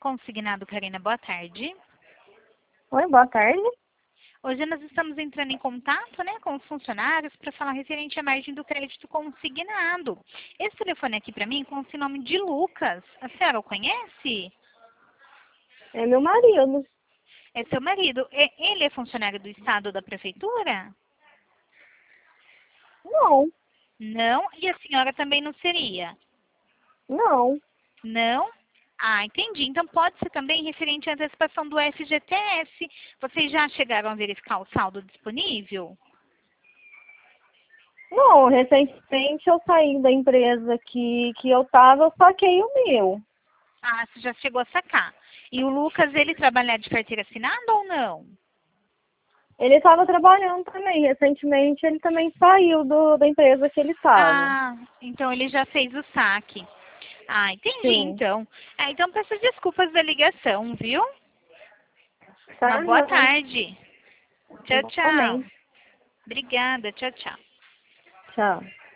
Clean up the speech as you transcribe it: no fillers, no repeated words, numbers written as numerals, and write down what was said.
Consignado, Karina, boa tarde. Oi, boa tarde. Hoje nós estamos entrando em contato, né, com os funcionários para falar referente à margem do crédito consignado. Esse telefone aqui para mim com o nome de Lucas. A senhora o conhece? É meu marido. É seu marido. Ele é funcionário do Estado ou da Prefeitura? Não, Não. E a senhora também não seria? não. Não? Ah, entendi. Então pode ser também referente à antecipação do FGTS. Vocês já chegaram a verificar o saldo disponível? Não, recentemente eu saí da empresa que eu tava, eu saquei o meu. Ah, você já chegou a sacar. E o Lucas, ele trabalha de carteira assinada ou não? Ele estava trabalhando também. Recentemente ele também saiu da empresa que ele estava. Ah, então ele já fez o saque. Ah, entendi Sim. então. Então peço desculpas da ligação, viu? Uma Tá, boa não. tarde. Tchau, tchau. Igualmente. Obrigada, tchau, tchau. Tchau.